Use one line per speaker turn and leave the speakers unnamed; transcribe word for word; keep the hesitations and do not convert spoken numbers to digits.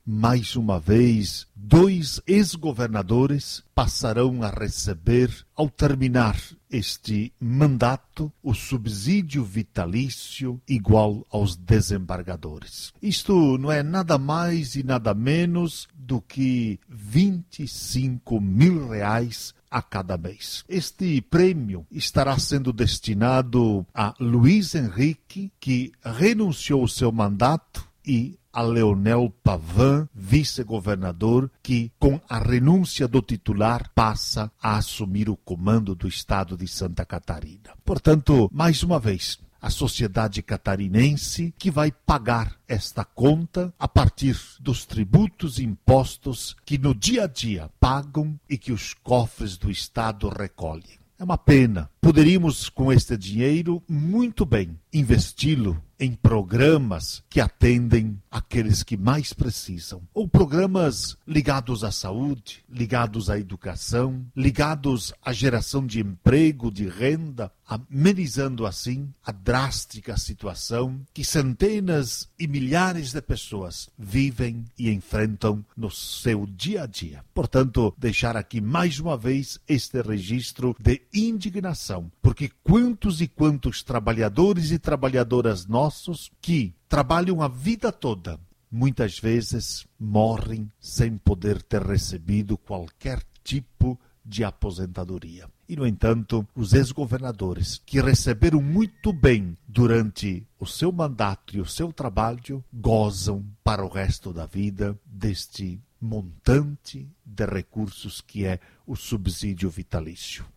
mais uma vez, dois ex-governadores passarão a receber, ao terminar este mandato, o subsídio vitalício igual aos desembargadores. Isto não é nada mais e nada menos do que vinte e cinco mil reais a cada mês. Este prêmio estará sendo destinado a Luiz Henrique, que renunciou ao seu mandato, e a Leonel Pavan, vice-governador, que, com a renúncia do titular, passa a assumir o comando do estado de Santa Catarina. Portanto, mais uma vez, a sociedade catarinense que vai pagar esta conta a partir dos tributos e impostos que no dia a dia pagam e que os cofres do estado recolhem. É uma pena. Poderíamos, com este dinheiro, muito bem investi-lo em programas que atendem aqueles que mais precisam. Ou programas ligados à saúde, ligados à educação, ligados à geração de emprego, de renda, amenizando assim a drástica situação que centenas e milhares de pessoas vivem e enfrentam no seu dia a dia. Portanto, deixar aqui mais uma vez este registro de indignação, porque quantos e quantos trabalhadores e trabalhadoras nossos que trabalham a vida toda, muitas vezes morrem sem poder ter recebido qualquer tipo de aposentadoria. E, no entanto, os ex-governadores, que receberam muito bem durante o seu mandato e o seu trabalho, gozam para o resto da vida deste montante de recursos que é o subsídio vitalício.